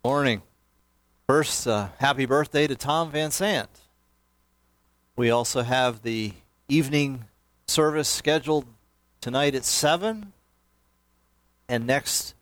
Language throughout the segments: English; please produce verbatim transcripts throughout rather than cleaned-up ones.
Morning. First, uh, happy birthday to Tom Van Sant. We also have the evening service scheduled tonight at seven. And next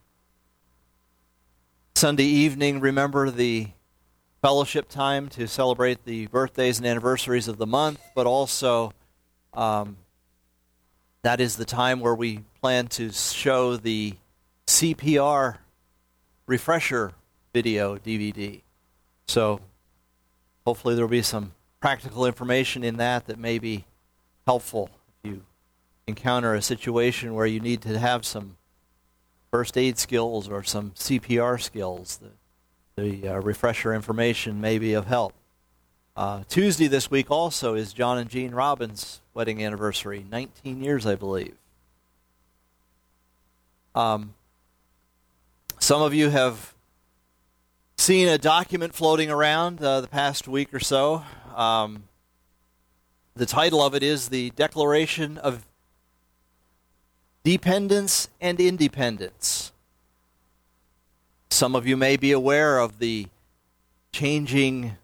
Sunday evening, remember the fellowship time to celebrate the birthdays and anniversaries of the month, but also um, that is the time where we plan to show the C P R refresher video D V D. So hopefully there will be some practical information in that that may be helpful if you encounter a situation where you need to have some first aid skills or some C P R skills. The, the uh, refresher information may be of help. Uh, Tuesday this week also is John and Jean Robbins' wedding anniversary, nineteen years, I believe. Um, some of you have seen a document floating around uh, the past week or so. Um, the title of it is the Declaration of Dependence and Independence. Some of you may be aware of the changing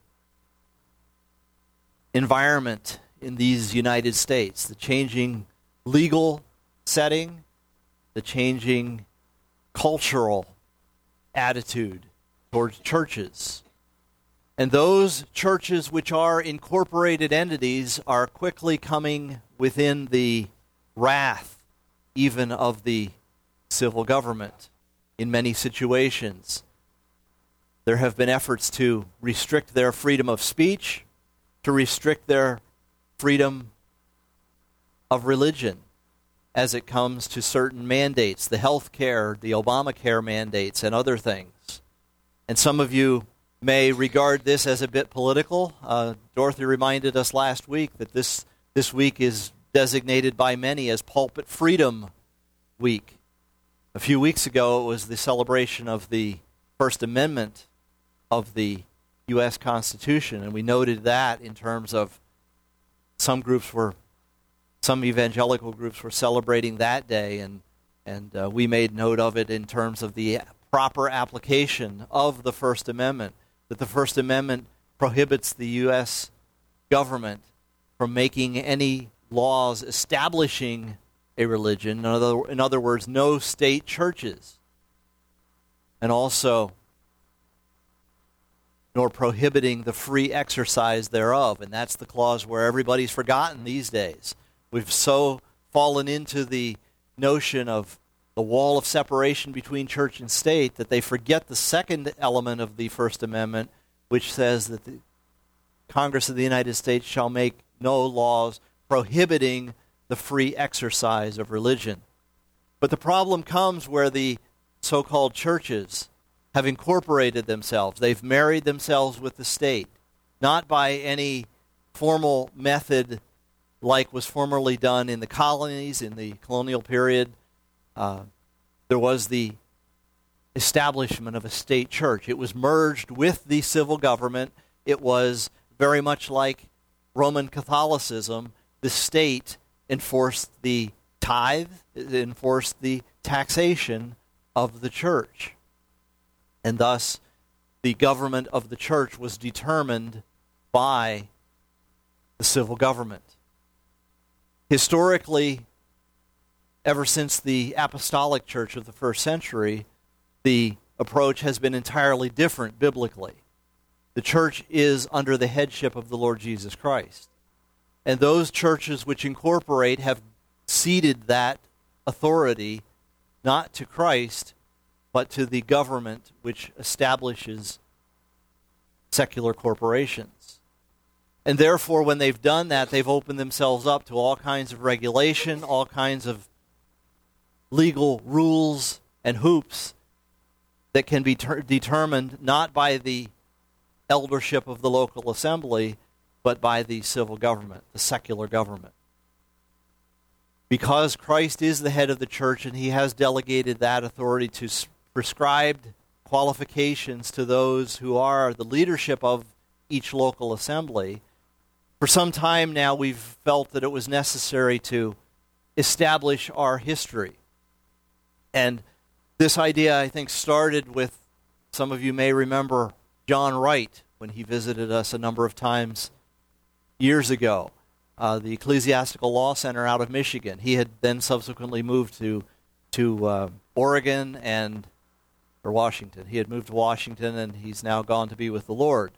environment in these United States, the changing legal setting, the changing cultural attitude towards churches. And those churches which are incorporated entities are quickly coming within the wrath even of the civil government in many situations. There have been efforts to restrict their freedom of speech, to restrict their freedom of religion as it comes to certain mandates, the health care, the Obamacare mandates, and other things. And some of you may regard this as a bit political. Uh, Dorothy reminded us last week that this, this week is designated by many as Pulpit Freedom Week. A few weeks ago, it was the celebration of the First Amendment of the U S Constitution, and we noted that in terms of some groups were, some evangelical groups were celebrating that day, and and uh, we made note of it in terms of the proper application of the First Amendment, that the First Amendment prohibits the U S government from making any laws establishing a religion. In other, in other words, no state churches. And also, nor prohibiting the free exercise thereof. And that's the clause where everybody's forgotten these days. We've so fallen into the notion of the wall of separation between church and state that they forget the second element of the First Amendment, which says that the Congress of the United States shall make no laws prohibiting the free exercise of religion. But the problem comes where the so-called churches have incorporated themselves. They've married themselves with the state, not by any formal method like was formerly done in the colonies, in the colonial period. Uh, there was the establishment of a state church. It was merged with the civil government. It was very much like Roman Catholicism. The state enforced the tithe, it enforced the taxation of the church. And thus, the government of the church was determined by the civil government. Historically, ever since the apostolic church of the first century, the approach has been entirely different biblically. The church is under the headship of the Lord Jesus Christ. And those churches which incorporate have ceded that authority not to Christ, but to the government which establishes secular corporations. And therefore, when they've done that, they've opened themselves up to all kinds of regulation, all kinds of legal rules and hoops that can be ter- determined not by the eldership of the local assembly, but by the civil government, the secular government. Because Christ is the head of the church and he has delegated that authority to s- prescribed qualifications to those who are the leadership of each local assembly, for some time now we've felt that it was necessary to establish our history. And this idea, I think, started with some of you may remember John Wright when he visited us a number of times years ago, uh, the Ecclesiastical Law Center out of Michigan. He had then subsequently moved to to uh, Oregon and or Washington. He had moved to Washington, and he's now gone to be with the Lord.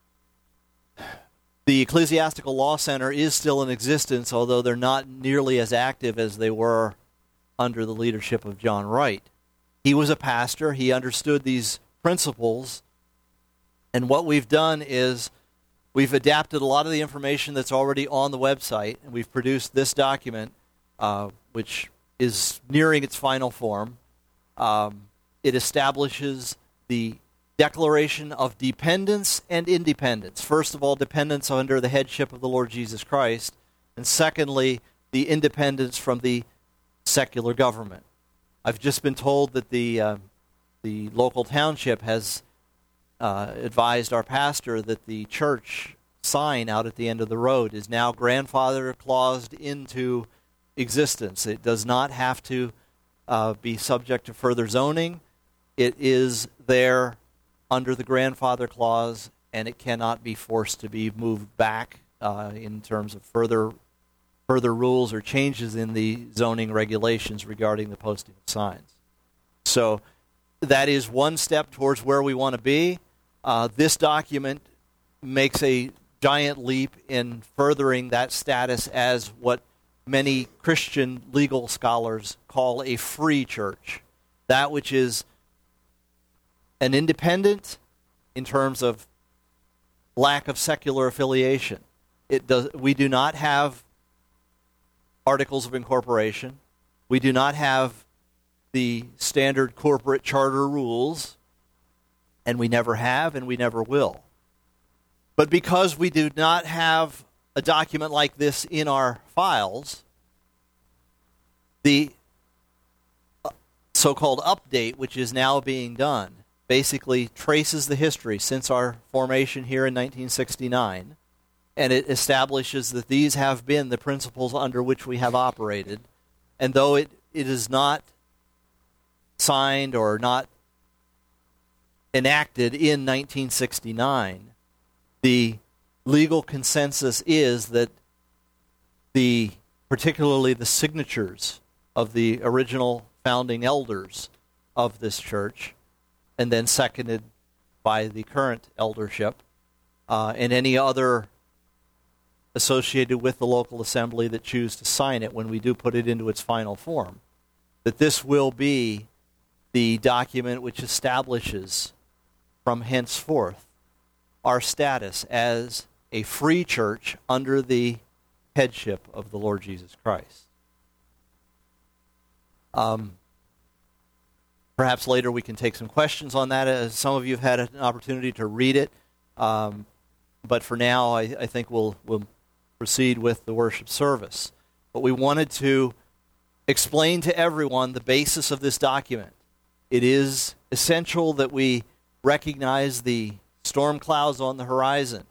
The Ecclesiastical Law Center is still in existence, although they're not nearly as active as they were under the leadership of John Wright. He was a pastor. He understood these principles, and what we've done is we've adapted a lot of the information that's already on the website, and we've produced this document, uh, which is nearing its final form. Um, it establishes the declaration of dependence and independence. First of all, dependence under the headship of the Lord Jesus Christ, and secondly, the independence from the secular government. I've just been told that the uh, the local township has uh, advised our pastor that the church sign out at the end of the road is now grandfather claused into existence. It does not have to uh, be subject to further zoning. It is there under the grandfather clause, and it cannot be forced to be moved back uh, in terms of further further rules or changes in the zoning regulations regarding the posting of signs. So that is one step towards where we want to be. Uh, this document makes a giant leap in furthering that status as what many Christian legal scholars call a free church, that which is an independent in terms of lack of secular affiliation. It does. We do not have articles of incorporation. We do not have the standard corporate charter rules, and we never have, and we never will. But because we do not have a document like this in our files, the so-called update, which is now being done, basically traces the history since our formation here in nineteen sixty-nine, and it establishes that these have been the principles under which we have operated. And though it, it is not signed or not enacted in nineteen sixty-nine, the legal consensus is that the particularly the signatures of the original founding elders of this church, and then seconded by the current eldership, uh, and any other associated with the local assembly that choose to sign it when we do put it into its final form, that this will be the document which establishes from henceforth our status as a free church under the headship of the Lord Jesus Christ. Um, perhaps later we can take some questions on that, as some of you have had an opportunity to read it. Um, but for now, I, I think we'll, we'll proceed with the worship service. But we wanted to explain to everyone the basis of this document. It is essential that we recognize the storm clouds on the horizon.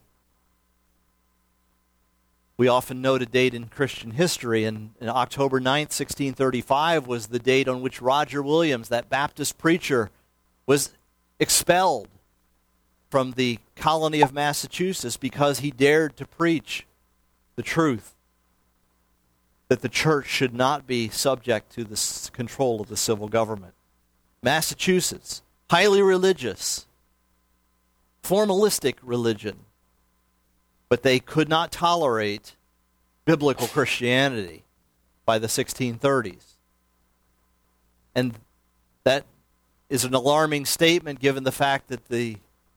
We often note a date in Christian history, and, and October ninth, sixteen thirty-five was the date on which Roger Williams, that Baptist preacher, was expelled from the colony of Massachusetts because he dared to preach the truth that the church should not be subject to the control of the civil government. Massachusetts, highly religious, formalistic religion, but they could not tolerate biblical Christianity by the sixteen thirties. And that is an alarming statement given the fact that the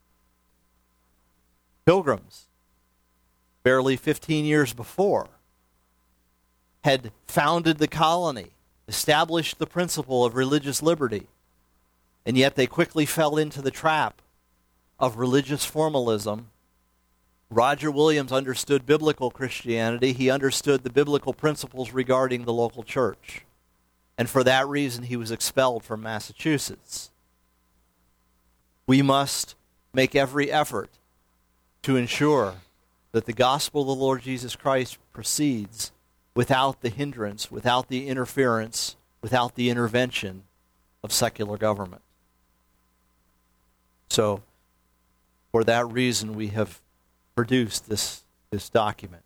Pilgrims, barely fifteen years before, had founded the colony, established the principle of religious liberty, and yet they quickly fell into the trap of religious formalism. Roger Williams understood biblical Christianity. He understood the biblical principles regarding the local church. And for that reason, he was expelled from Massachusetts. We must make every effort to ensure that the gospel of the Lord Jesus Christ proceeds without the hindrance, without the interference, without the intervention of secular government. So, for that reason, we have produced this, this document.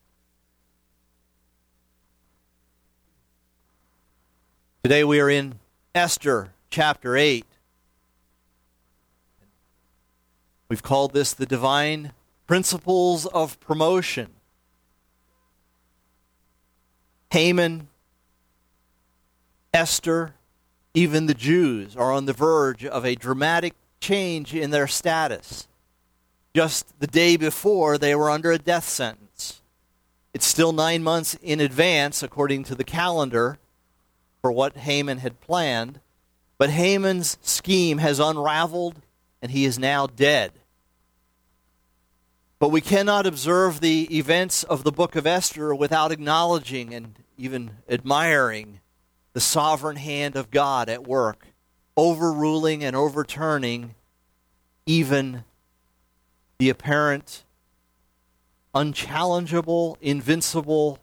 Today we are in Esther chapter eight. We've called this the Divine Principles of Promotion. Haman, Esther, even the Jews are on the verge of a dramatic change in their status. Just the day before, they were under a death sentence. It's still nine months in advance, according to the calendar, for what Haman had planned. But Haman's scheme has unraveled, and he is now dead. But we cannot observe the events of the book of Esther without acknowledging and even admiring the sovereign hand of God at work, overruling and overturning even the apparent unchallengeable, invincible,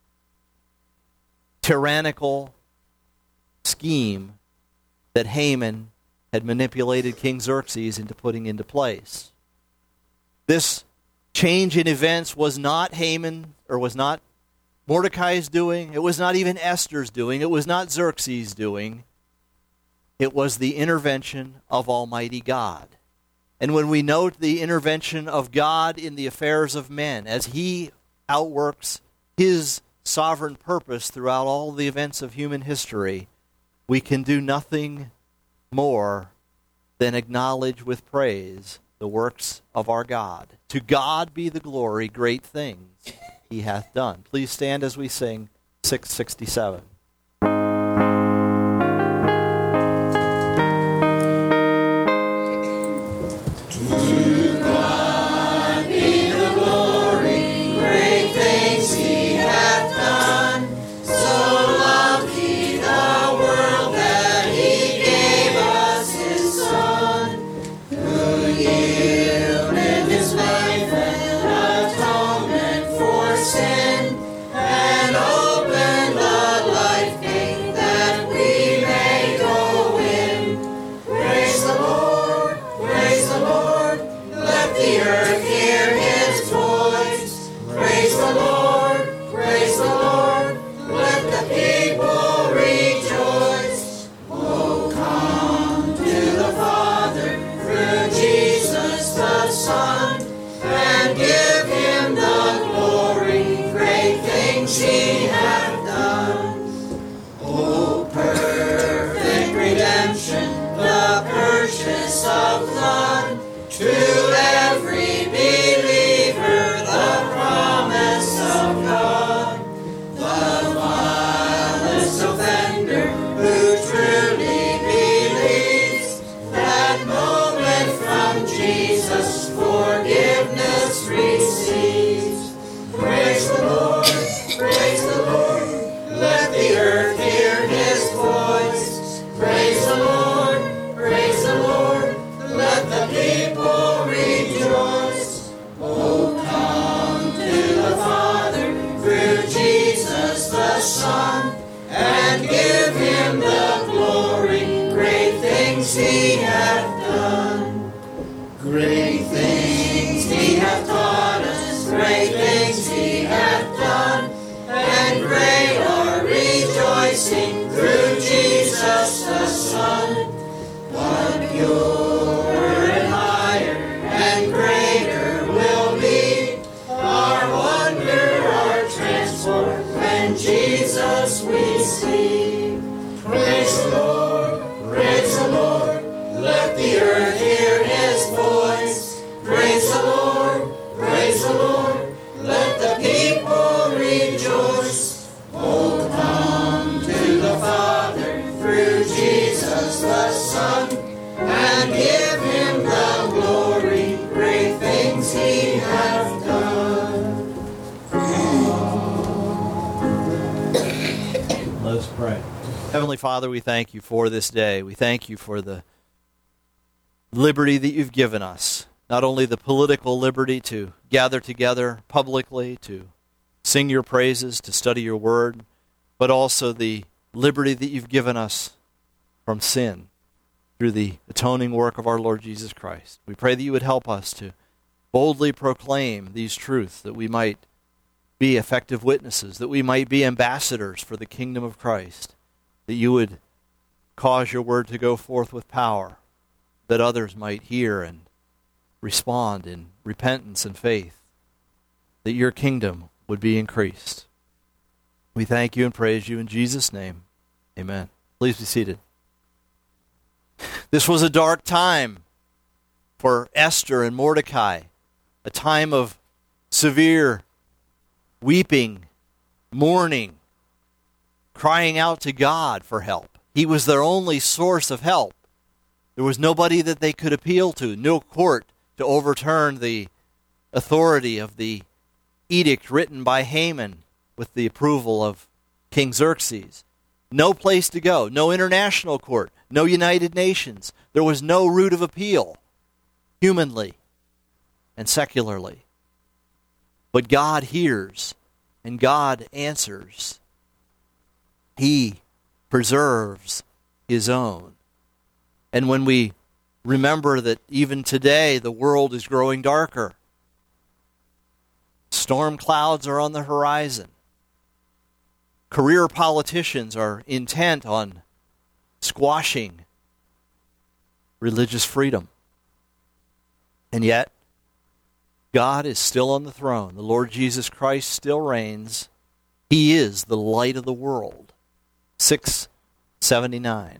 tyrannical scheme that Haman had manipulated King Xerxes into putting into place. This change in events was not Haman, or was not Mordecai's doing. It was not even Esther's doing. It was not Xerxes' doing. It was the intervention of Almighty God. And when we note the intervention of God in the affairs of men, as He outworks His sovereign purpose throughout all the events of human history, we can do nothing more than acknowledge with praise the works of our God. To God be the glory, great things He hath done. Please stand as we sing six sixty-seven. Heavenly Father, we thank you for this day. We thank you for the liberty that you've given us. Not only the political liberty to gather together publicly, to sing your praises, to study your word, but also the liberty that you've given us from sin. through the atoning work of our Lord Jesus Christ. We pray that you would help us to boldly proclaim these truths, that we might be effective witnesses, that we might be ambassadors for the kingdom of Christ, that you would cause your word to go forth with power, that others might hear and respond in repentance and faith, that your kingdom would be increased. We thank you and praise you in Jesus' name. Amen. Please be seated. This was a dark time for Esther and Mordecai, a time of severe weeping, mourning, crying out to God for help. He was their only source of help. There was nobody that they could appeal to, no court to overturn the authority of the edict written by Haman with the approval of King Xerxes. No place to go, no international court, no United Nations. There was no route of appeal, humanly and secularly. But God hears and God answers. He preserves his own. And when we remember that even today the world is growing darker, storm clouds are on the horizon, career politicians are intent on squashing religious freedom, and yet God is still on the throne. The Lord Jesus Christ still reigns. He is the light of the world. six seventy-nine.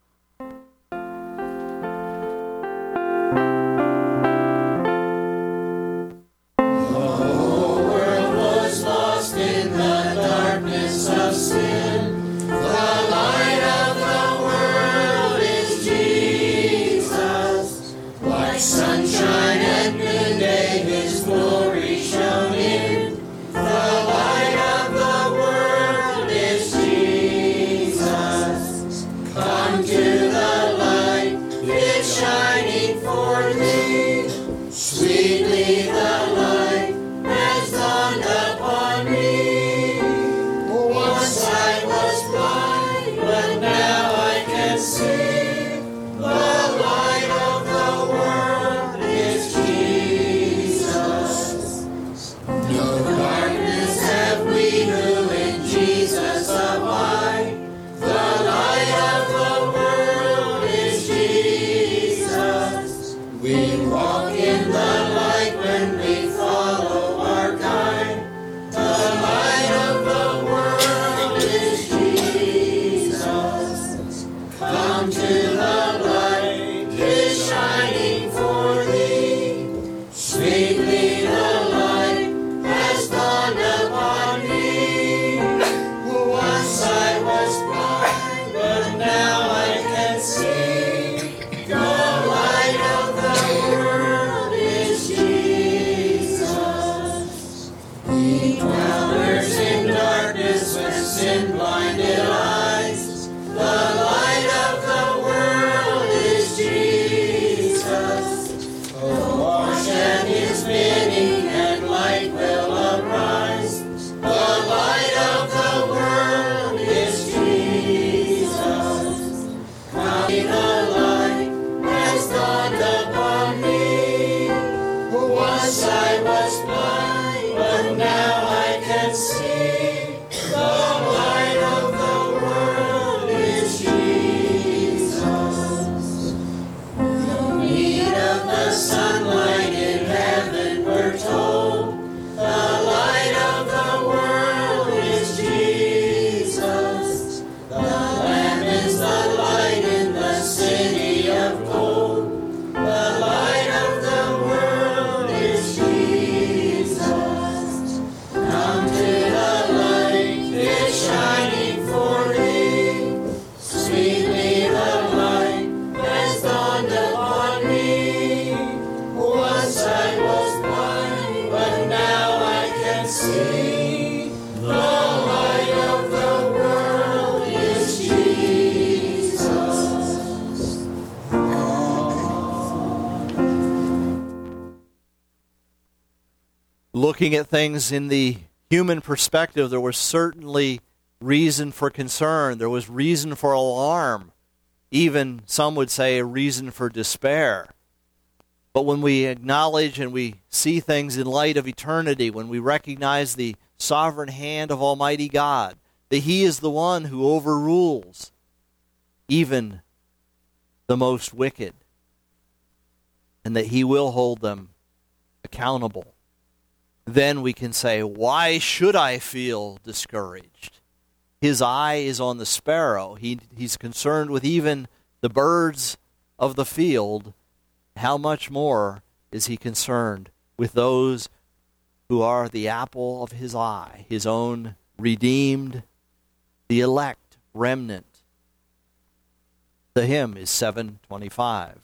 Looking at things in the human perspective, there was certainly reason for concern. There was reason for alarm even some would say a reason for despair. But when we acknowledge and we see things in light of eternity, when we recognize the sovereign hand of Almighty God, that He is the one who overrules even the most wicked, and that He will hold them accountable, then we can say, why should I feel discouraged? His eye is on the sparrow. He, he's concerned with even the birds of the field. How much more is He concerned with those who are the apple of His eye, His own redeemed, the elect remnant? The hymn is seven twenty-five.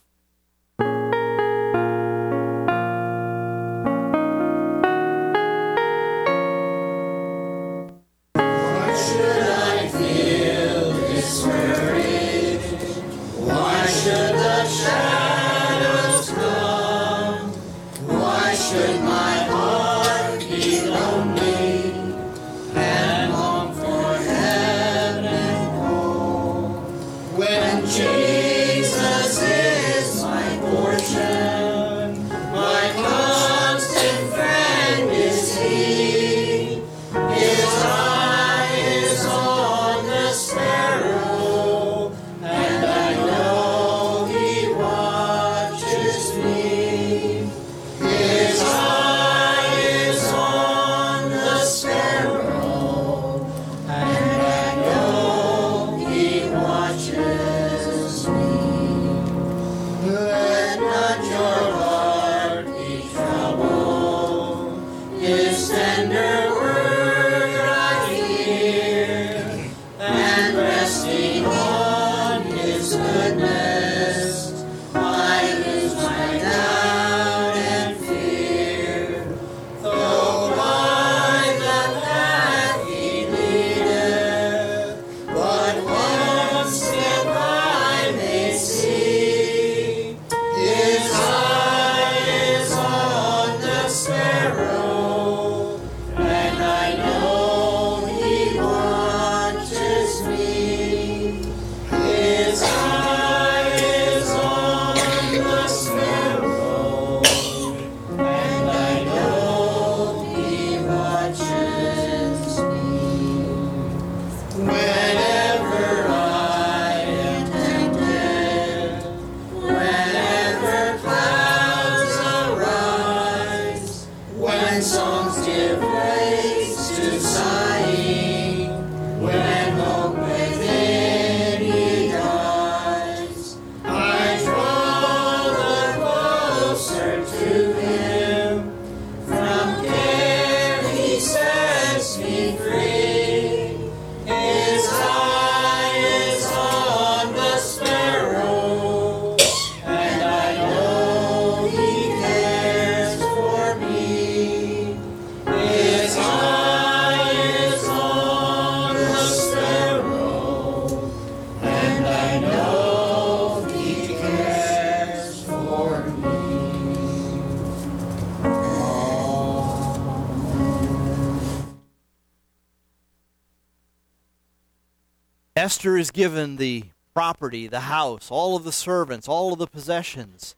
Esther is given the property, the house, all of the servants, all of the possessions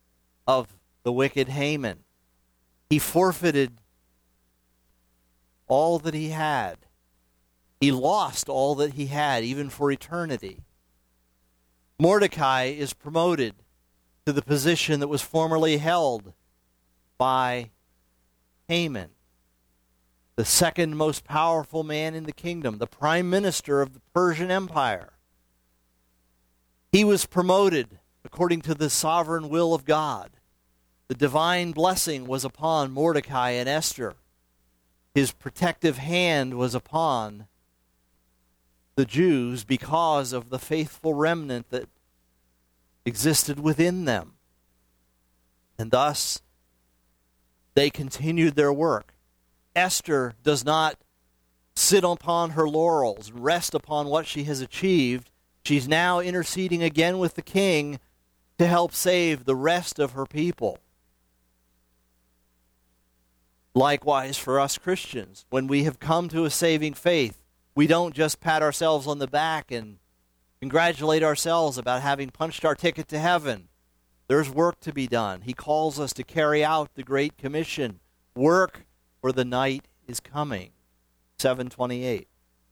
of the wicked Haman. He forfeited all that he had. He lost all that he had, even for eternity. Mordecai is promoted to the position that was formerly held by Haman, the second most powerful man in the kingdom, the prime minister of the Persian Empire. He was promoted according to the sovereign will of God. The divine blessing was upon Mordecai and Esther. His protective hand was upon the Jews because of the faithful remnant that existed within them. And thus, they continued their work. Esther does not sit upon her laurels and rest upon what she has achieved. She's now interceding again with the king to help save the rest of her people. Likewise for us Christians, when we have come to a saving faith, we don't just pat ourselves on the back and congratulate ourselves about having punched our ticket to heaven. There's work to be done. He calls us to carry out the Great Commission. Work, for the night is coming. seven twenty-eight.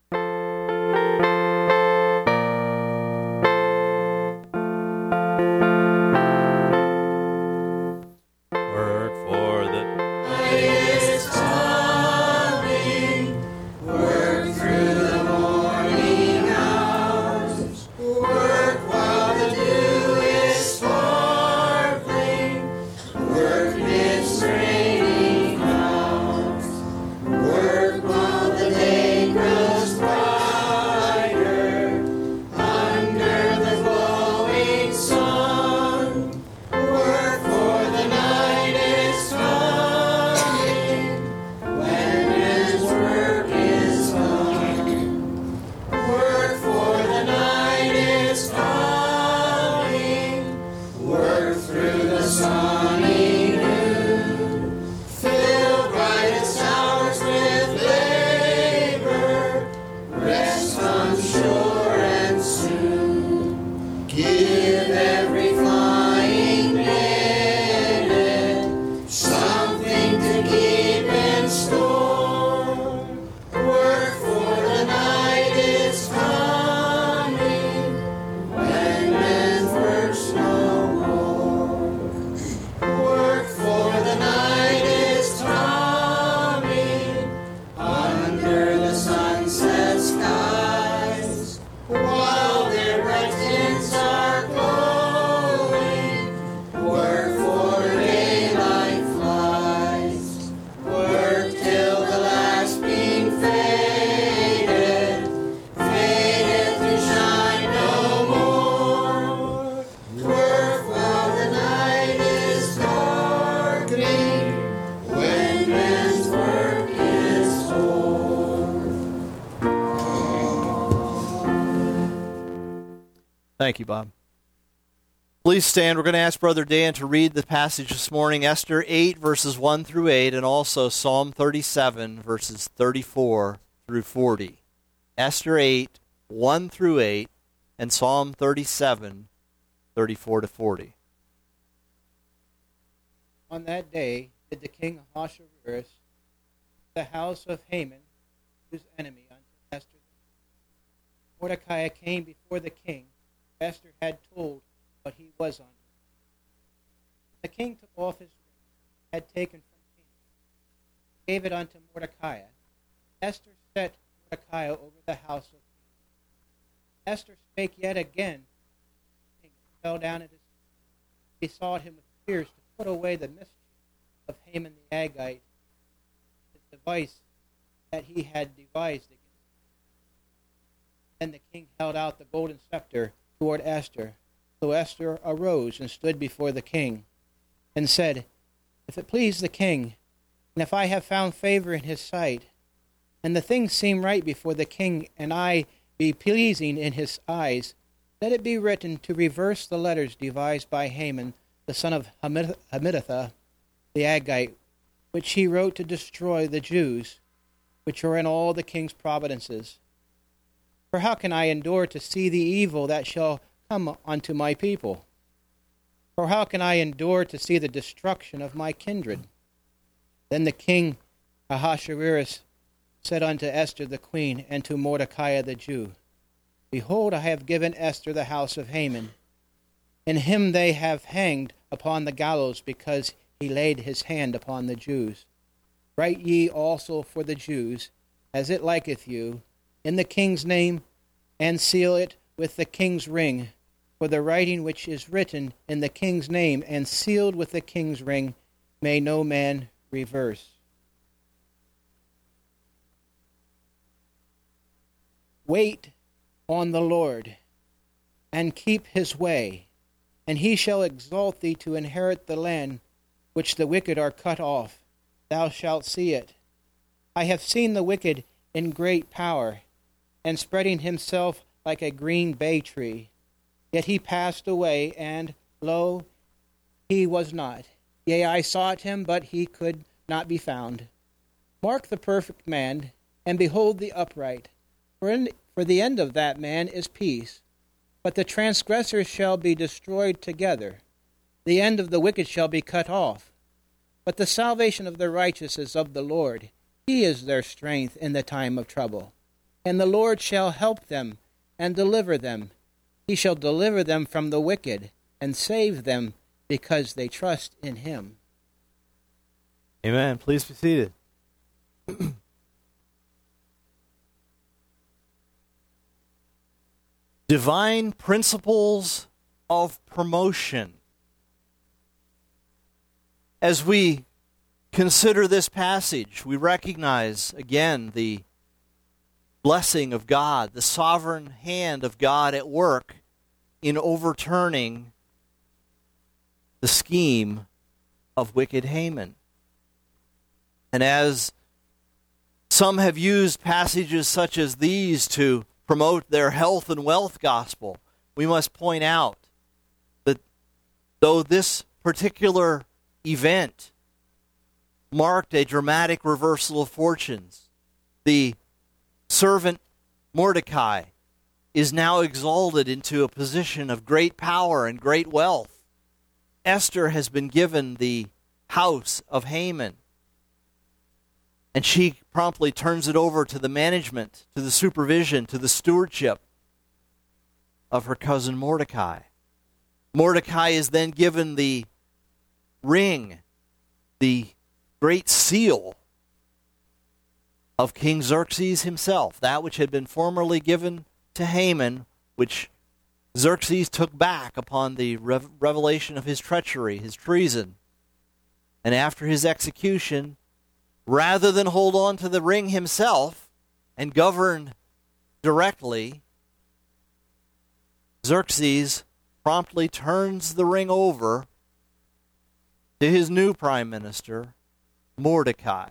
Thank you, Bob. Please stand. We're going to ask Brother Dan to read the passage this morning, Esther eight, verses one through eight, and also Psalm thirty-seven, verses thirty-four through forty. Esther eight, one through eight, and Psalm thirty-seven, thirty-four to forty. On that day did the king Ahasuerus the house of Haman, whose enemy, unto Esther. Mordecai came before the king. Esther had told what he was under. The king took off his ring, had taken from Haman, gave it unto Mordecai. Esther set Mordecai over the house of Haman. Esther spake yet again. The king fell down at his feet, besought him with tears to put away the mischief of Haman the Agagite, the device that he had devised against him. Then the king held out the golden scepter toward Esther. So Esther arose and stood before the king, and said, If it please the king, and if I have found favor in his sight, and the things seem right before the king, and I be pleasing in his eyes, let it be written to reverse the letters devised by Haman, the son of Hammedatha, the Agagite, which he wrote to destroy the Jews, which are in all the king's provinces. For how can I endure to see the evil that shall come unto my people? Or how can I endure to see the destruction of my kindred? Then the king Ahasuerus said unto Esther the queen, and to Mordecai the Jew, Behold, I have given Esther the house of Haman, and him they have hanged upon the gallows, because he laid his hand upon the Jews. Write ye also for the Jews, as it liketh you, in the king's name, and seal it with the king's ring. For the writing which is written in the king's name, and sealed with the king's ring, may no man reverse. Wait on the Lord, and keep his way, and he shall exalt thee to inherit the land which the wicked are cut off. Thou shalt see it. I have seen the wicked in great power, and spreading himself like a green bay tree. Yet he passed away, and, lo, he was not. Yea, I sought him, but he could not be found. Mark the perfect man, and behold the upright. For, in, for the end of that man is peace. But the transgressors shall be destroyed together. The end of the wicked shall be cut off. But the salvation of the righteous is of the Lord. He is their strength in the time of trouble. And the Lord shall help them and deliver them. He shall deliver them from the wicked and save them because they trust in him. Amen. Please be seated. Divine principles of promotion. As we consider this passage, we recognize again the blessing of God, the sovereign hand of God at work in overturning the scheme of wicked Haman. And as some have used passages such as these to promote their health and wealth gospel, we must point out that though this particular event marked a dramatic reversal of fortunes, the servant Mordecai is now exalted into a position of great power and great wealth. Esther has been given the house of Haman, and she promptly turns it over to the management, to the supervision, to the stewardship of her cousin Mordecai. Mordecai is then given the ring, the great seal of King Xerxes himself, that which had been formerly given to Haman, which Xerxes took back upon the rev- revelation of his treachery, his treason. And after his execution, rather than hold on to the ring himself and govern directly, Xerxes promptly turns the ring over to his new prime minister, Mordecai.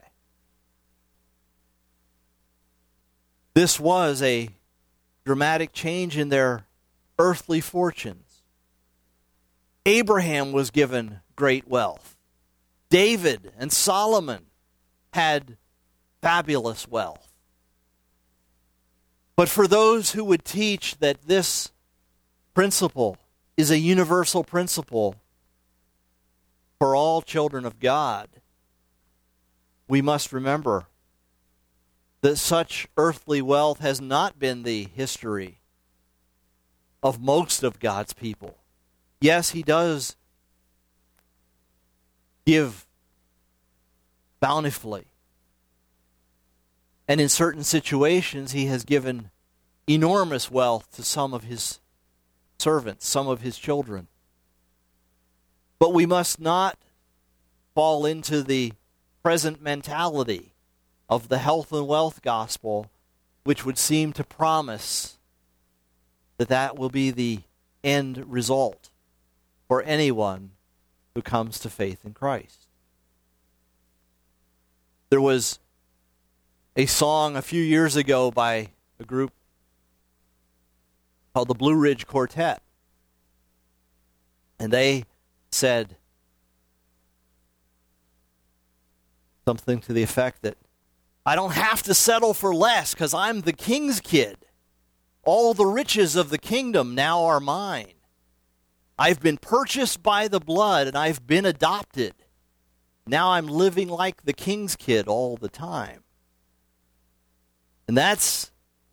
This was a dramatic change in their earthly fortunes. Abraham was given great wealth. David and Solomon had fabulous wealth. But for those who would teach that this principle is a universal principle for all children of God, we must remember that such earthly wealth has not been the history of most of God's people. Yes, he does give bountifully. And in certain situations, he has given enormous wealth to some of his servants, some of his children. But we must not fall into the present mentality of the health and wealth gospel, which would seem to promise that that will be the end result for anyone who comes to faith in Christ. There was a song a few years ago by a group called the Blue Ridge Quartet, and they said something to the effect that, I don't have to settle for less because I'm the king's kid. All the riches of the kingdom now are mine. I've been purchased by the blood and I've been adopted. Now I'm living like the king's kid all the time. And that's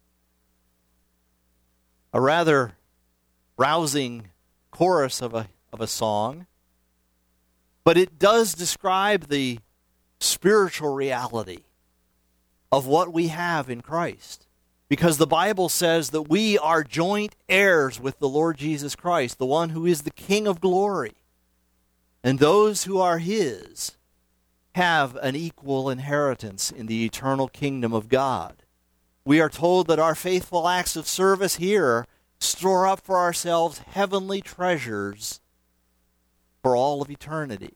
a rather rousing chorus of a of a song. But it does describe the spiritual reality of what we have in Christ. Because the Bible says that we are joint heirs with the Lord Jesus Christ, the one who is the King of glory. And those who are his have an equal inheritance in the eternal kingdom of God. We are told that our faithful acts of service here store up for ourselves heavenly treasures for all of eternity.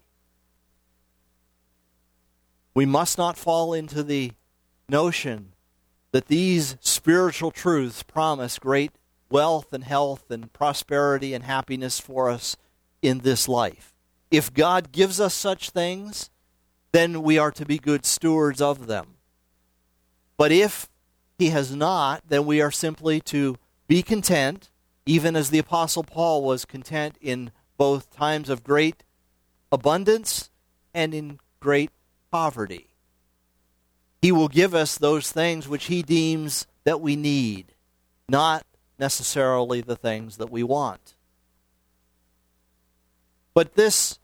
We must not fall into the notion that these spiritual truths promise great wealth and health and prosperity and happiness for us in this life. If God gives us such things, then we are to be good stewards of them. But if he has not, then we are simply to be content even as the Apostle Paul was content in both times of great abundance and in great poverty. He will give us those things which he deems that we need, not necessarily the things that we want. But this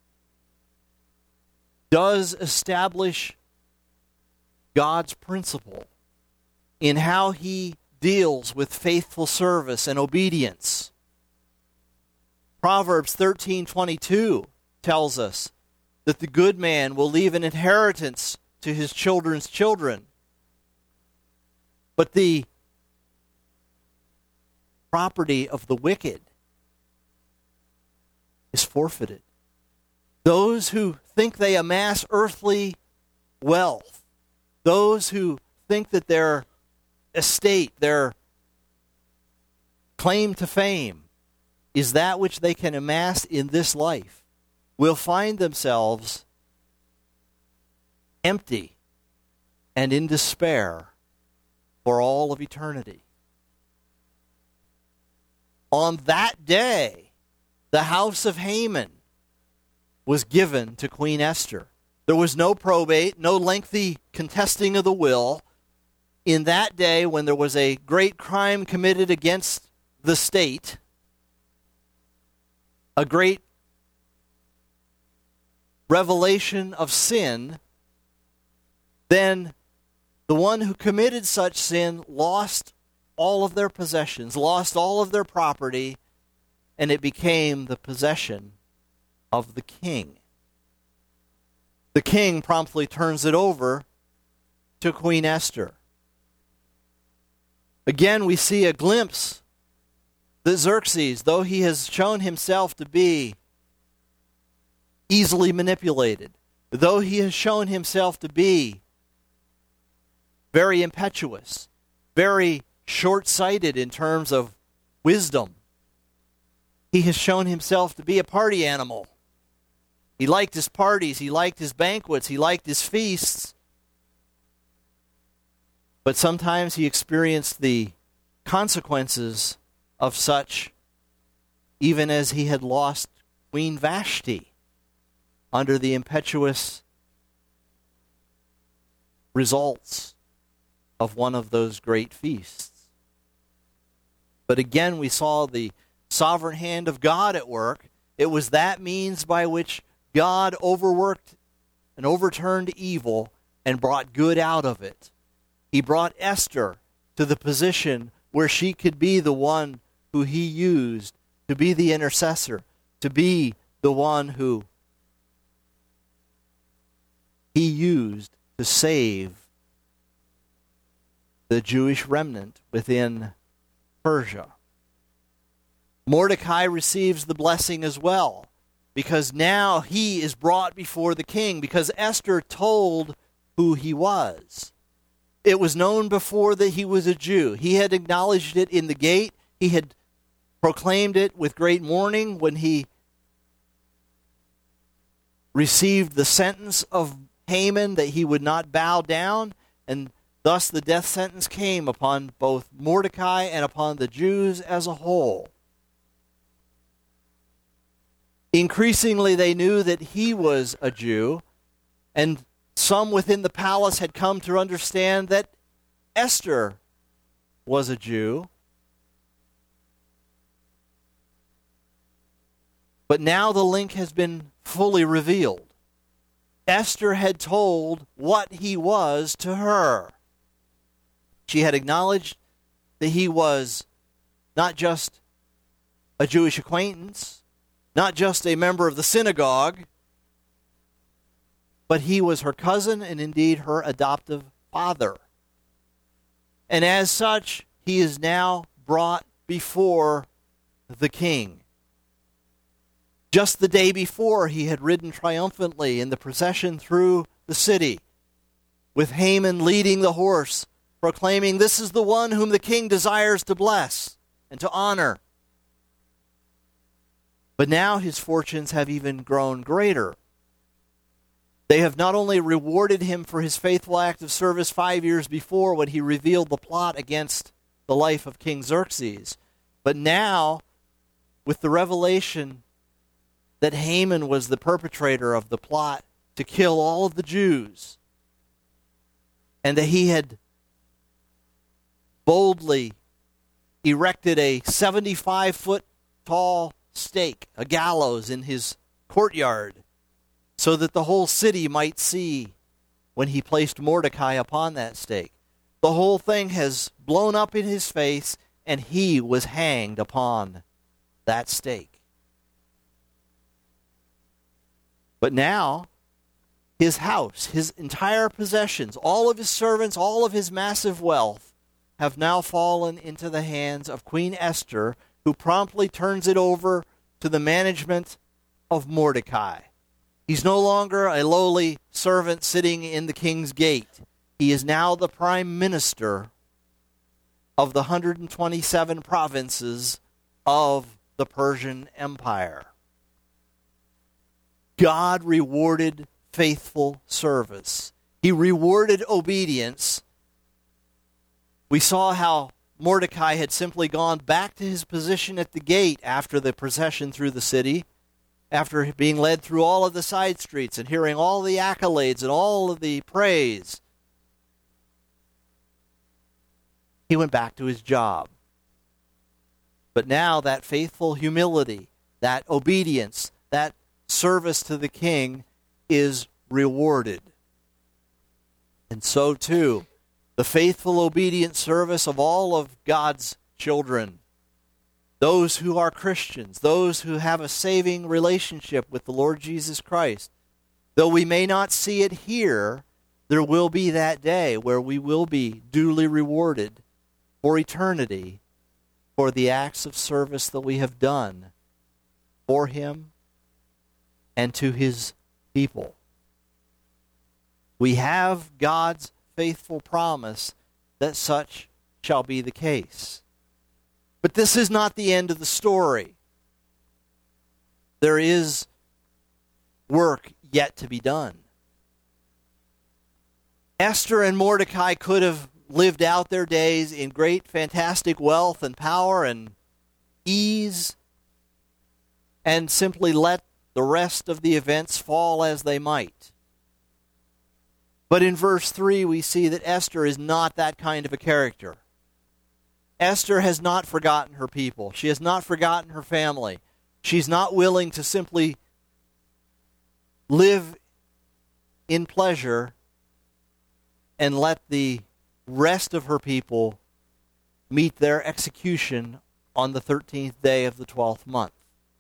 does establish God's principle in how he deals with faithful service and obedience. Proverbs thirteen twenty-two tells us that the good man will leave an inheritance to his children's children, but the property of the wicked is forfeited. Those who think they amass earthly wealth, those who think that their estate, their claim to fame, is that which they can amass in this life, will find themselves empty and in despair for all of eternity. On that day, the house of Haman was given to Queen Esther. There was no probate, no lengthy contesting of the will. In that day, when there was a great crime committed against the state, a great revelation of sin, then the one who committed such sin lost all of their possessions, lost all of their property, and it became the possession of the king. The king promptly turns it over to Queen Esther. Again, we see a glimpse that Xerxes, though he has shown himself to be easily manipulated, though he has shown himself to be very impetuous, very short-sighted in terms of wisdom, he has shown himself to be a party animal. He liked his parties, he liked his banquets, he liked his feasts. But sometimes he experienced the consequences of such, even as he had lost Queen Vashti under the impetuous results of one of those great feasts. But again, we saw the sovereign hand of God at work. It was that means by which God overworked and overturned evil and brought good out of it. He brought Esther to the position where she could be the one who he used to be the intercessor, to be the one who he used to save the Jewish remnant within Persia. Mordecai receives the blessing as well, because now he is brought before the king, because Esther told who he was. It was known before that he was a Jew. He had acknowledged it in the gate. He had proclaimed it with great mourning when he received the sentence of Haman that he would not bow down, and thus the death sentence came upon both Mordecai and upon the Jews as a whole. Increasingly, they knew that he was a Jew, and some within the palace had come to understand that Esther was a Jew. But now the link has been fully revealed. Esther had told what he was to her. She had acknowledged that he was not just a Jewish acquaintance, not just a member of the synagogue, but he was her cousin and indeed her adoptive father. And as such, he is now brought before the king. Just the day before, he had ridden triumphantly in the procession through the city, with Haman leading the horse, proclaiming, "This is the one whom the king desires to bless and to honor." But now his fortunes have even grown greater. They have not only rewarded him for his faithful act of service five years before when he revealed the plot against the life of King Xerxes, But now, with the revelation that Haman was the perpetrator of the plot to kill all of the Jews, and that he had boldly erected a seventy-five foot tall stake, a gallows, in his courtyard, so that the whole city might see when he placed Mordecai upon that stake. The whole thing has blown up in his face, and he was hanged upon that stake. But now, his house, his entire possessions, all of his servants, all of his massive wealth, have now fallen into the hands of Queen Esther, who promptly turns it over to the management of Mordecai. He's no longer a lowly servant sitting in the king's gate. He is now the prime minister of the one hundred twenty-seven provinces of the Persian Empire. God rewarded faithful service. He rewarded obedience. We saw how Mordecai had simply gone back to his position at the gate after the procession through the city, after being led through all of the side streets and hearing all the accolades and all of the praise. He went back to his job. But now that faithful humility, that obedience, that service to the king is rewarded. And so too, the faithful, obedient service of all of God's children, those who are Christians, those who have a saving relationship with the Lord Jesus Christ. Though we may not see it here, there will be that day where we will be duly rewarded for eternity for the acts of service that we have done for him and to his people. We have God's faithful promise that such shall be the case. But this is not the end of the story. There is work yet to be done. Esther and Mordecai could have lived out their days in great, fantastic wealth and power and ease, and simply let the rest of the events fall as they might. But in verse three, we see that Esther is not that kind of a character. Esther has not forgotten her people. She has not forgotten her family. She's not willing to simply live in pleasure and let the rest of her people meet their execution on the thirteenth day of the twelfth month.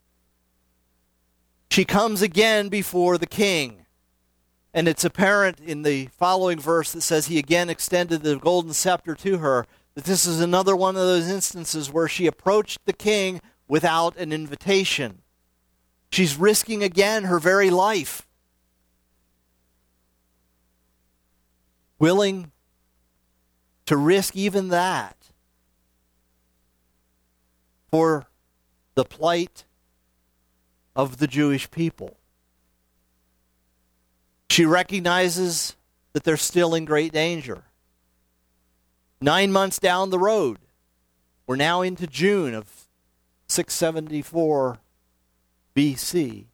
She comes again before the king. And it's apparent in the following verse that says he again extended the golden scepter to her, that this is another one of those instances where she approached the king without an invitation. She's risking again her very life, willing to risk even that for the plight of the Jewish people. She recognizes that they're still in great danger. Nine months down the road, we're now into June of six seventy-four B C.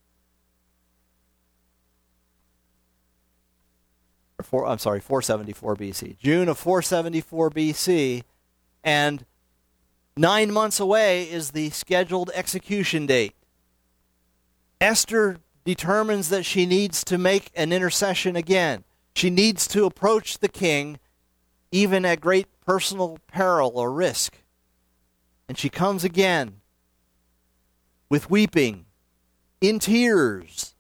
Or four, I'm sorry, four seventy-four B C. June of four seventy-four B C, and nine months away is the scheduled execution date. Esther determines that she needs to make an intercession again. She needs to approach the king even at great personal peril or risk. And she comes again with weeping, in tears,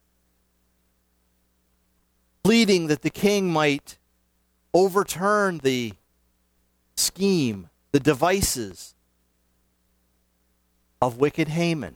pleading that the king might overturn the scheme, the devices of wicked Haman.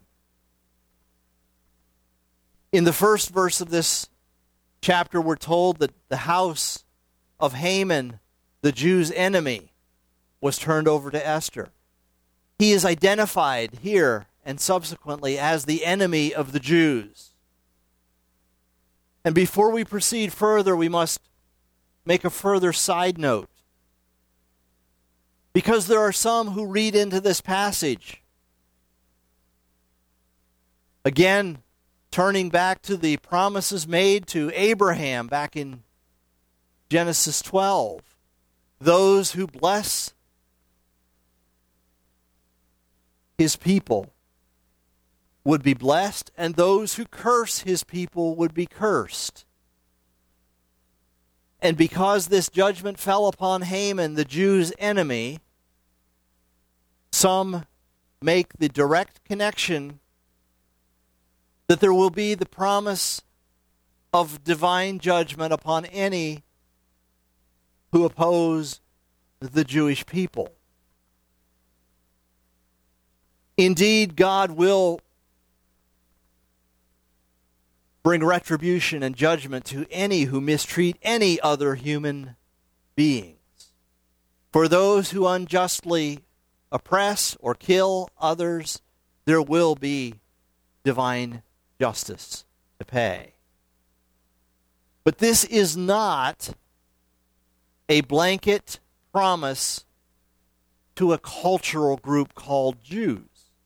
In the first verse of this chapter, we're told that the house of Haman, the Jews' enemy, was turned over to Esther. He is identified here and subsequently as the enemy of the Jews. And before we proceed further, we must make a further side note. Because there are some who read into this passage Again, turning back to the promises made to Abraham back in Genesis twelve. Those who bless his people would be blessed, and those who curse his people would be cursed. And because this judgment fell upon Haman, the Jews' enemy, some make the direct connection that there will be the promise of divine judgment upon any who oppose the Jewish people. Indeed, God will bring retribution and judgment to any who mistreat any other human beings. For those who unjustly oppress or kill others, there will be divine justice to pay. But this is not a blanket promise to a cultural group called Jews.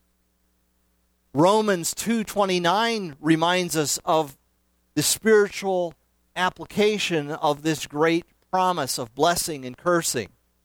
Romans two twenty-nine reminds us of the spiritual application of this great promise of blessing and cursing.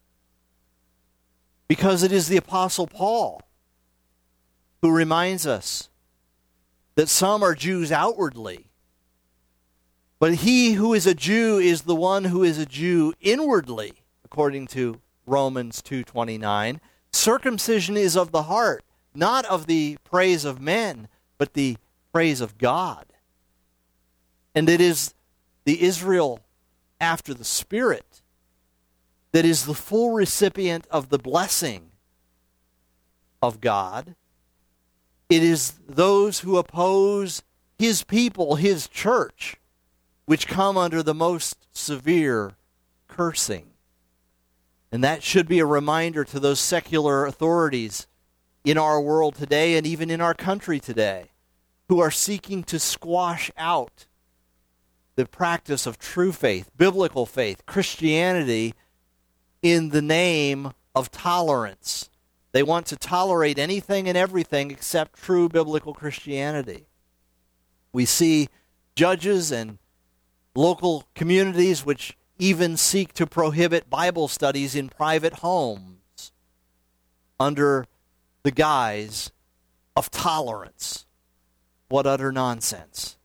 Because it is the Apostle Paul who reminds us that some are Jews outwardly, but he who is a Jew is the one who is a Jew inwardly, according to Romans two twenty-nine. Circumcision is of the heart, not of the praise of men, but the praise of God. And it is the Israel after the Spirit that is the full recipient of the blessing of God. It is those who oppose his people, his church, which come under the most severe cursing. And that should be a reminder to those secular authorities in our world today and even in our country today who are seeking to squash out the practice of true faith, biblical faith, Christianity, in the name of tolerance. They want to tolerate anything and everything except true biblical Christianity. We see judges and local communities which even seek to prohibit Bible studies in private homes under the guise of tolerance. What utter nonsense.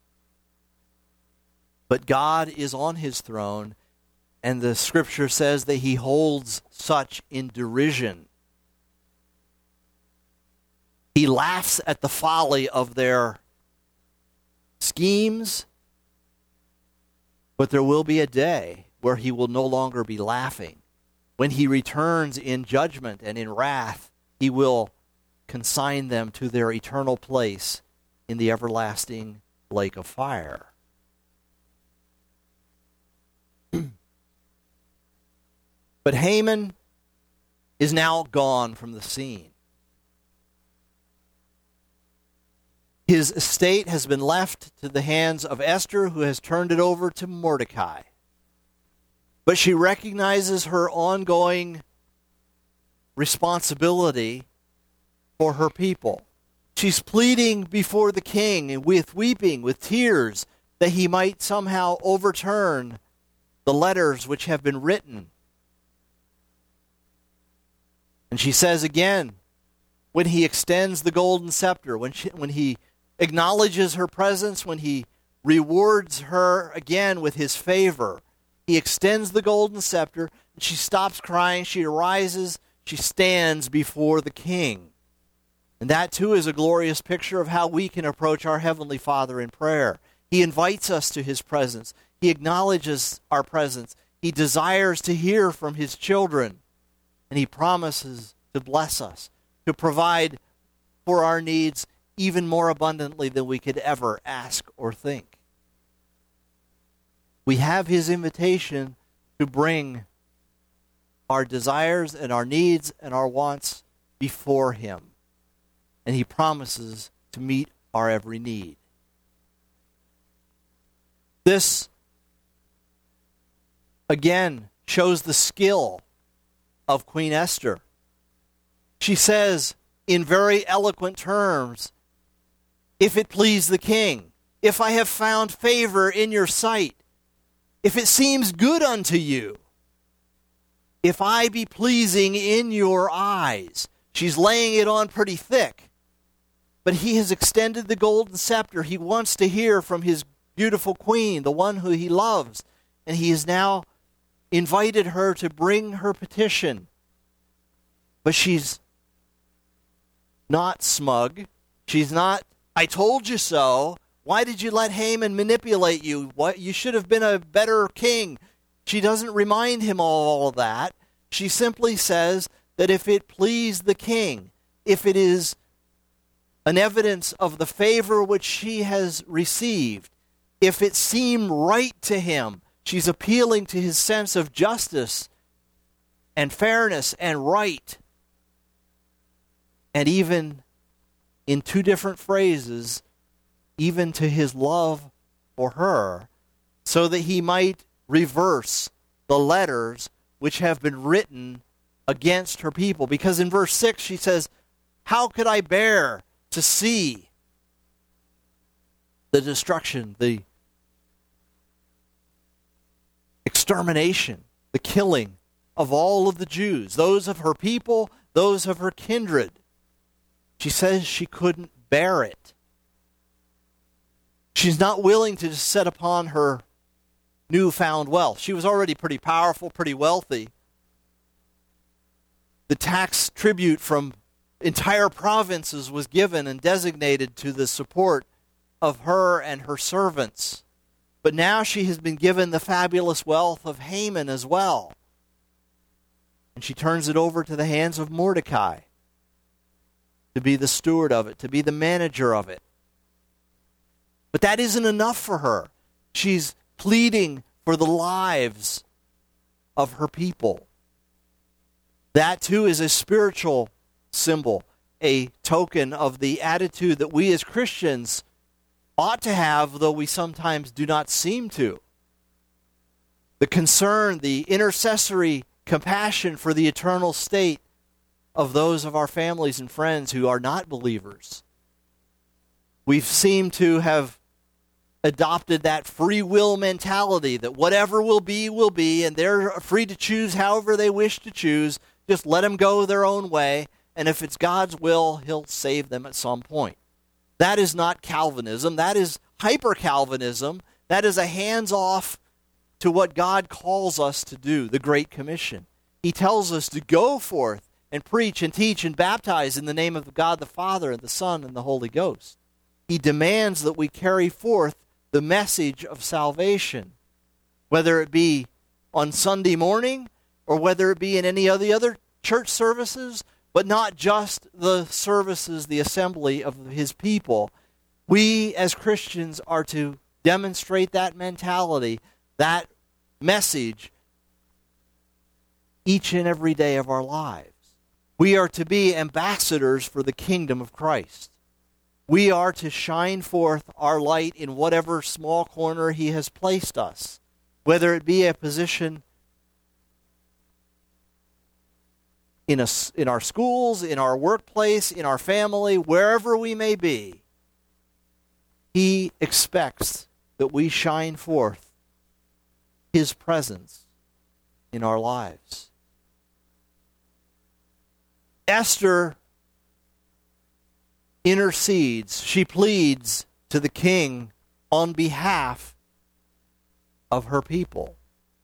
But God is on his throne, and the Scripture says that he holds such in derision. He laughs at the folly of their schemes, but there will be a day where he will no longer be laughing. When he returns in judgment and in wrath, he will consign them to their eternal place in the everlasting lake of fire. But Haman is now gone from the scene. His estate has been left to the hands of Esther, who has turned it over to Mordecai. But she recognizes her ongoing responsibility for her people. She's pleading before the king with weeping, with tears, that he might somehow overturn the letters which have been written. And she says again, when he extends the golden scepter, when she, when he acknowledges her presence, when he rewards her again with his favor, he extends the golden scepter, and she stops crying, she arises, she stands before the king. And that too is a glorious picture of how we can approach our Heavenly Father in prayer. He invites us to his presence. He acknowledges our presence. He desires to hear from his children. And he promises to bless us, to provide for our needs even more abundantly than we could ever ask or think. We have his invitation to bring our desires and our needs and our wants before him. And he promises to meet our every need. This, again, shows the skill of Queen Esther. She says in very eloquent terms, if it please the king, if I have found favor in your sight, if it seems good unto you, if I be pleasing in your eyes. She's laying it on pretty thick. But he has extended the golden scepter. He wants to hear from his beautiful queen, the one who he loves. And he has now invited her to bring her petition. But she's not smug. She's not, I told you so. Why did you let Haman manipulate you? What, you should have been a better king. She doesn't remind him all of that. She simply says that if it please the king, if it is an evidence of the favor which she has received, if it seem right to him, she's appealing to his sense of justice and fairness and right. And even in two different phrases, even to his love for her, so that he might reverse the letters which have been written against her people. Because in verse six she says, how could I bear to see the destruction, the extermination, the killing of all of the Jews, those of her people, those of her kindred? She says she couldn't bear it. She's not willing to just set upon her newfound wealth. She was already pretty powerful, pretty wealthy. The tax tribute from entire provinces was given and designated to the support of her and her servants. But now she has been given the fabulous wealth of Haman as well. And she turns it over to the hands of Mordecai to be the steward of it, to be the manager of it. But that isn't enough for her. She's pleading for the lives of her people. That too is a spiritual symbol, a token of the attitude that we as Christians ought to have, though we sometimes do not seem to. The concern, the intercessory compassion for the eternal state of those of our families and friends who are not believers. We've seemed to have adopted that free will mentality that whatever will be, will be, and they're free to choose however they wish to choose. Just let them go their own way, and if it's God's will, he'll save them at some point. That is not Calvinism. That is hyper-Calvinism. That is a hands-off to what God calls us to do, the Great Commission. He tells us to go forth and preach and teach and baptize in the name of God the Father and the Son and the Holy Ghost. He demands that we carry forth the message of salvation, whether it be on Sunday morning or whether it be in any of the other church services, but not just the services, the assembly of his people. We as Christians are to demonstrate that mentality, that message, each and every day of our lives. We are to be ambassadors for the kingdom of Christ. We are to shine forth our light in whatever small corner he has placed us, whether it be a position in, a, in our schools, in our workplace, in our family, wherever we may be. He expects that we shine forth his presence in our lives. Esther intercedes. She pleads to the king on behalf of her people.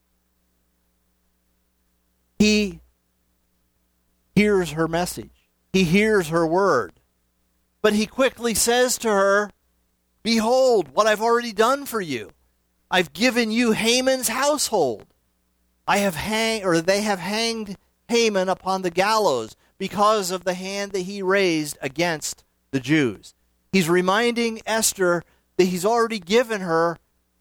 He hears her message. He hears her word. But he quickly says to her, behold, what I've already done for you. I've given you Haman's household. I have hang, or they have hanged Haman upon the gallows because of the hand that he raised against the Jews. He's reminding Esther that he's already given her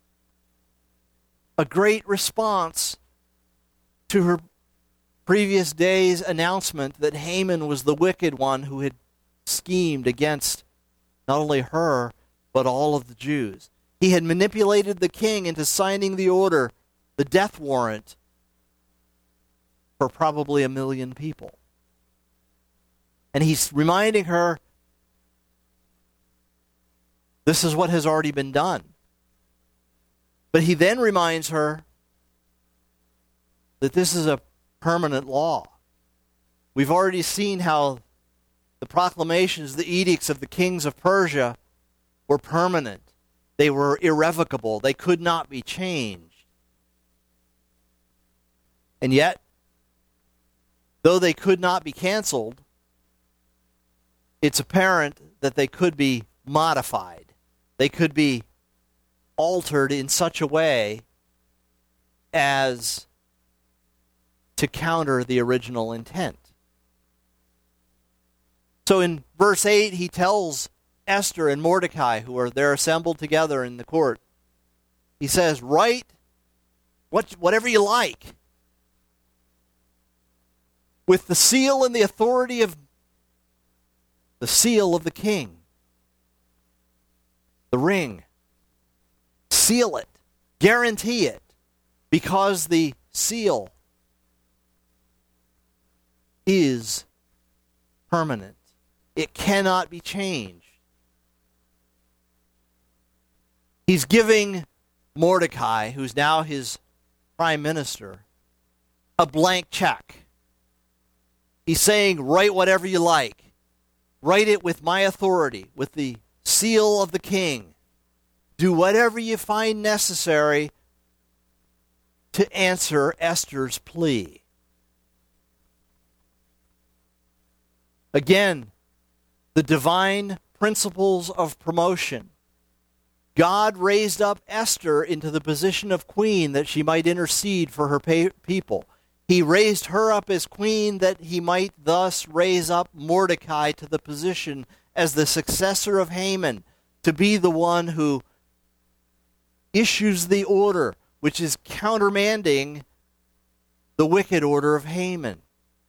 a great response to her previous day's announcement that Haman was the wicked one who had schemed against not only her, but all of the Jews. He had manipulated the king into signing the order, the death warrant, for probably a million people. And he's reminding her, This is what has already been done. But he then reminds her that this is a permanent law. We've already seen how the proclamations, the edicts of the kings of Persia were permanent. They were irrevocable. They could not be changed. And yet, though they could not be canceled, it's apparent that they could be modified. They could be altered in such a way as to counter the original intent. So in verse eight, he tells Esther and Mordecai, who are there assembled together in the court, he says, write what, whatever you like, with the seal and the authority of the seal of the king, the ring. Seal it, guarantee it, because the seal is permanent. It cannot be changed. He's giving Mordecai, who's now his prime minister, a blank check. He's saying, write whatever you like. Write it with my authority, with the seal of the king. Do whatever you find necessary to answer Esther's plea. Again, the divine principles of promotion. God raised up Esther into the position of queen that she might intercede for her people. He raised her up as queen that he might thus raise up Mordecai to the position as the successor of Haman, to be the one who issues the order, which is countermanding the wicked order of Haman.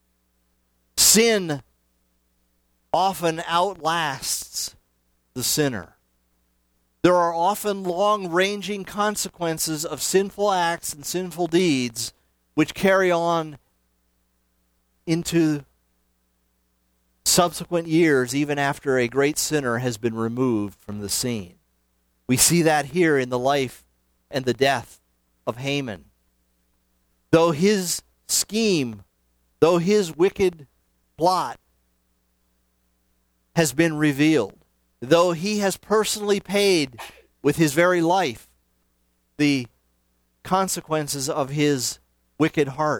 Sin often outlasts the sinner. There are often long-ranging consequences of sinful acts and sinful deeds which carry on into subsequent years, even after a great sinner has been removed from the scene. We see that here in the life and the death of Haman. Though his scheme, though his wicked plot has been revealed, though he has personally paid with his very life the consequences of his wicked heart,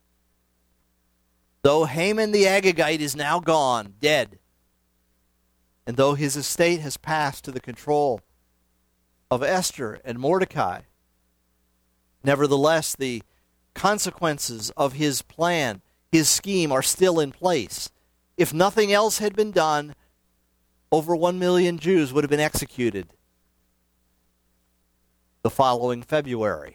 though Haman the Agagite is now gone, dead, and though his estate has passed to the control of Esther and Mordecai, nevertheless, the consequences of his plan, his scheme, are still in place. If nothing else had been done, over one million Jews would have been executed the following February.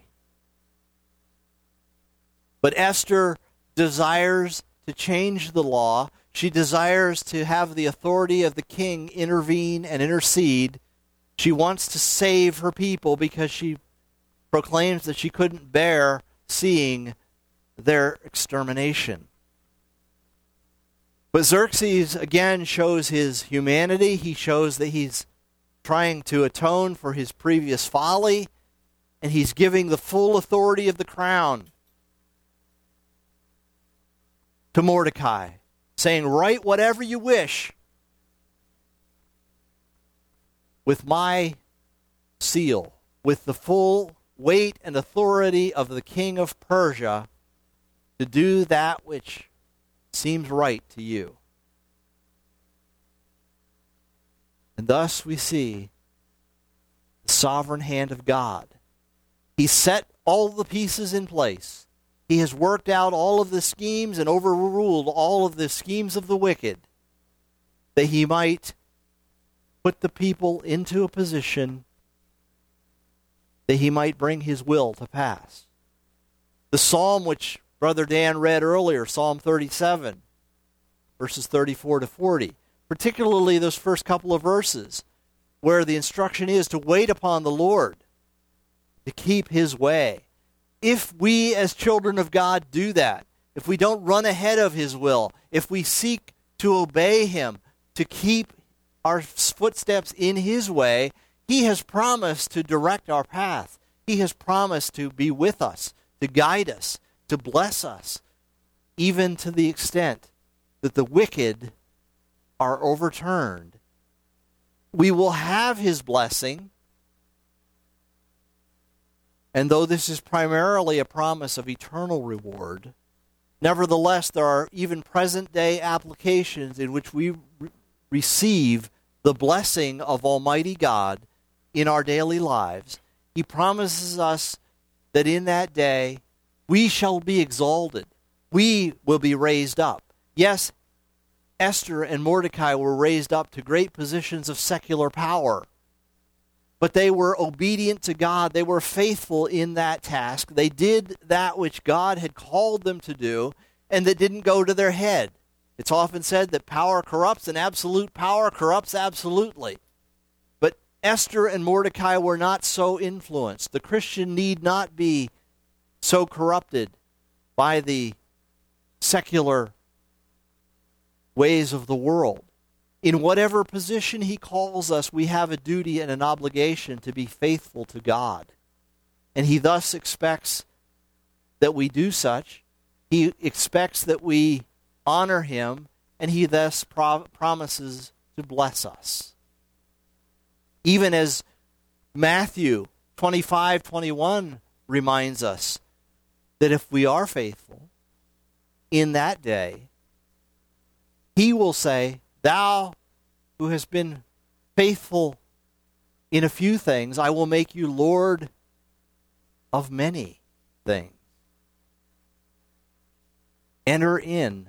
But Esther desires to change the law. She desires to have the authority of the king intervene and intercede. She wants to save her people because she proclaims that she couldn't bear seeing their extermination. But Xerxes again shows his humanity. He shows that he's trying to atone for his previous folly, and he's giving the full authority of the crown to Mordecai, saying, write whatever you wish with my seal, with the full weight and authority of the king of Persia, to do that which seems right to you. And thus we see the sovereign hand of God. He set all the pieces in place. He has worked out all of the schemes and overruled all of the schemes of the wicked, that he might put the people into a position that he might bring his will to pass. The psalm which Brother Dan read earlier, Psalm thirty-seven, verses thirty-four to forty, particularly those first couple of verses, where the instruction is to wait upon the Lord, to keep his way. If we as children of God do that, if we don't run ahead of his will, if we seek to obey him, to keep our footsteps in his way, He has promised to direct our path. He has promised to be with us, to guide us, to bless us, even to the extent that the wicked are overturned. We will have his blessing, and though this is primarily a promise of eternal reward, nevertheless, there are even present-day applications in which we re- receive the blessing of Almighty God in our daily lives. He promises us that in that day we shall be exalted. We will be raised up. Yes, Esther and Mordecai were raised up to great positions of secular power, but they were obedient to God. They were faithful in that task. They did that which God had called them to do, and that didn't go to their head. It's often said that power corrupts, and absolute power corrupts absolutely. But Esther and Mordecai were not so influenced. The Christian need not be so corrupted by the secular ways of the world. In whatever position he calls us, we have a duty and an obligation to be faithful to God. And he thus expects that we do such. He expects that we honor him, and he thus pro- promises to bless us. Even as Matthew twenty-five twenty-one reminds us that if we are faithful in that day, he will say, "Thou who hast been faithful in a few things, I will make you Lord of many things." Enter in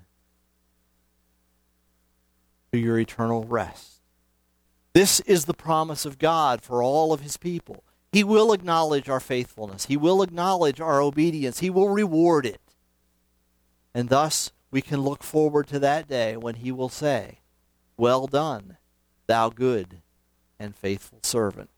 to your eternal rest. This is the promise of God for all of his people. He will acknowledge our faithfulness. He will acknowledge our obedience. He will reward it. And thus we can look forward to that day when he will say, "Well done, thou good and faithful servant."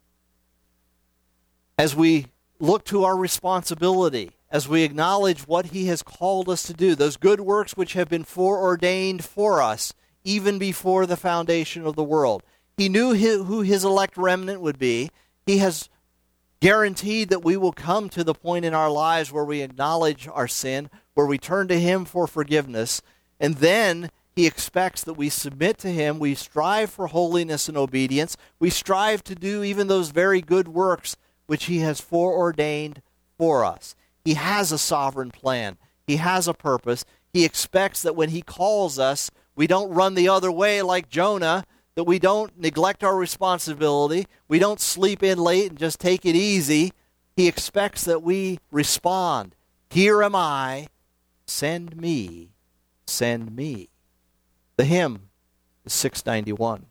As we look to our responsibility, as we acknowledge what he has called us to do, those good works which have been foreordained for us even before the foundation of the world. He knew who his elect remnant would be. He has guaranteed that we will come to the point in our lives where we acknowledge our sin, where we turn to him for forgiveness, and then he expects that we submit to him, we strive for holiness and obedience, we strive to do even those very good works which he has foreordained for us. He has a sovereign plan. He has a purpose. He expects that when he calls us, we don't run the other way like Jonah, that we don't neglect our responsibility, we don't sleep in late and just take it easy. He expects that we respond. "Here am I, send me, send me." The hymn is six ninety-one.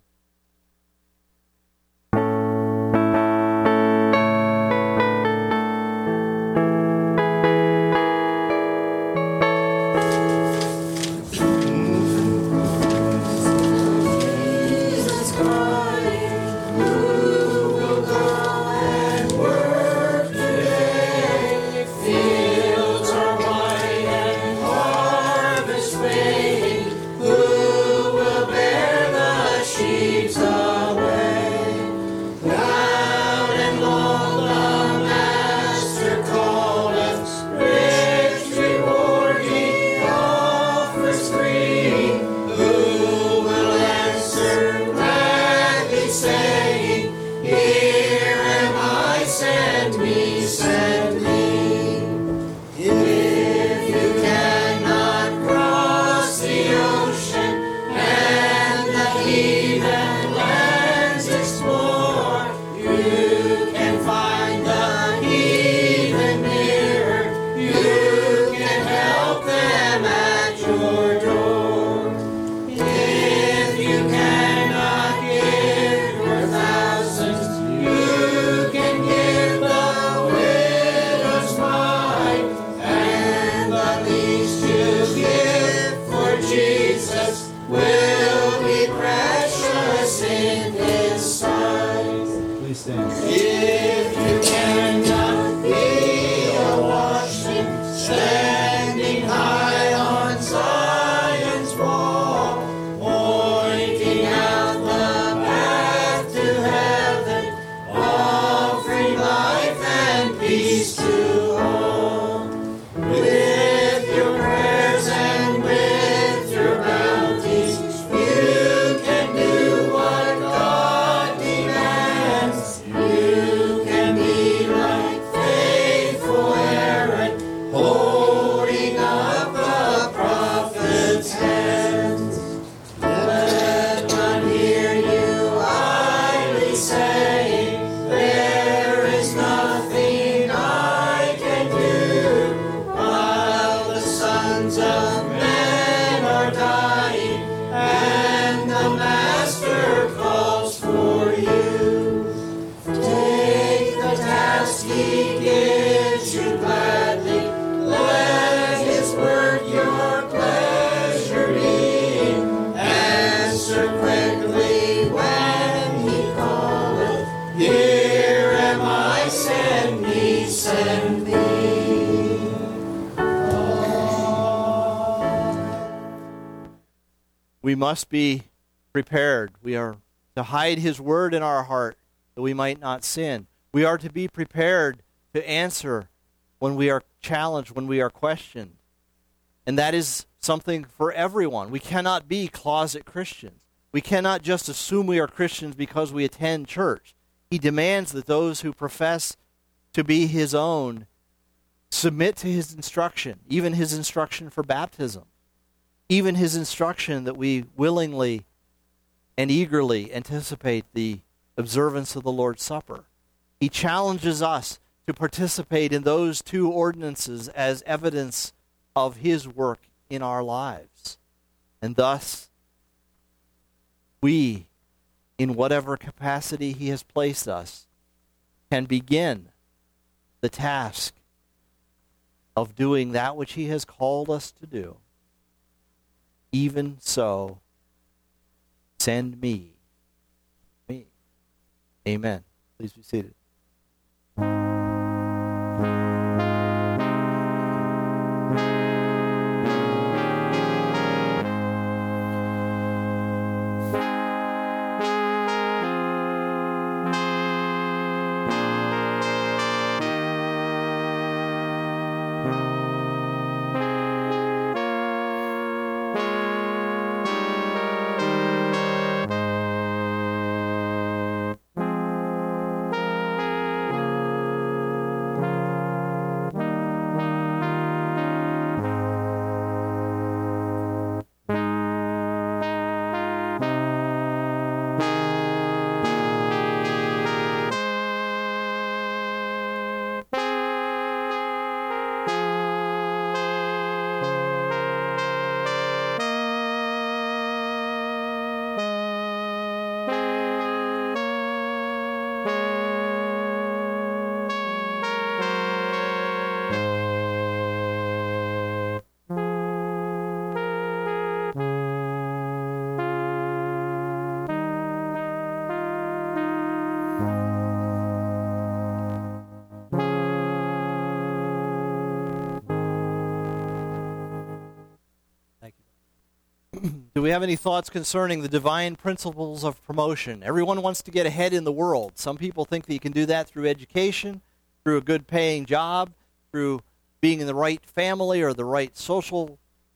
She we must be prepared. We are to hide his word in our heart that we might not sin. We are to be prepared to answer when we are challenged, when we are questioned. And that is something for everyone. We cannot be closet Christians. We cannot just assume we are Christians because we attend church. He demands that those who profess to be his own submit to his instruction, even his instruction for baptism, even his instruction that we willingly and eagerly anticipate the observance of the Lord's Supper. He challenges us to participate in those two ordinances as evidence of his work in our lives. And thus, we, in whatever capacity he has placed us, can begin the task of doing that which he has called us to do. Even so, send me. Me. Amen. Please be seated. Do we have any thoughts concerning the divine principles of promotion? Everyone wants to get ahead in the world. Some people think that you can do that through education, through a good paying job, through being in the right family or the right social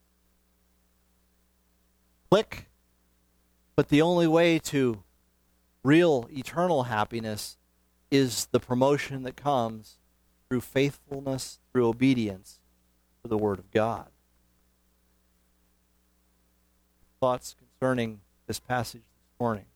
clique. But the only way to real eternal happiness is the promotion that comes through faithfulness, through obedience to the Word of God. Thoughts concerning this passage this morning?